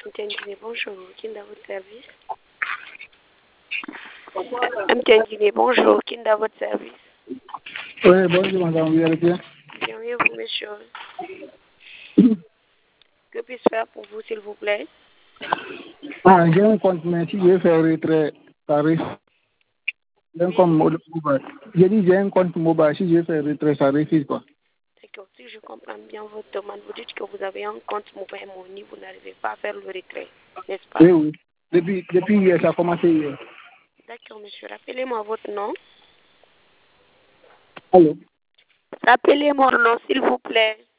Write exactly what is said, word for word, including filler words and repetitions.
Mtendine, bonjour, qui est à votre service? Mtendine, bonjour, qui est à votre service? Oui, bonjour madame, vous allez bien? Bien, et vous, monsieur? Que puis-je faire pour vous, s'il vous plaît? Ah, j'ai un compte, mais si je veux faire retrait tarif, j'ai un compte mobile. J'ai dit j'ai un compte mobile, si je veux faire retrait, ça refuse quoi. D'accord, si je comprends bien votre demande, vous dites que vous avez un compte mobile money, vous n'arrivez pas à faire le retrait, n'est-ce pas? Oui, oui. Depuis, depuis hier, ça a commencé hier. D'accord, monsieur, rappelez-moi votre nom. Allô? Rappelez-moi le nom, s'il vous plaît.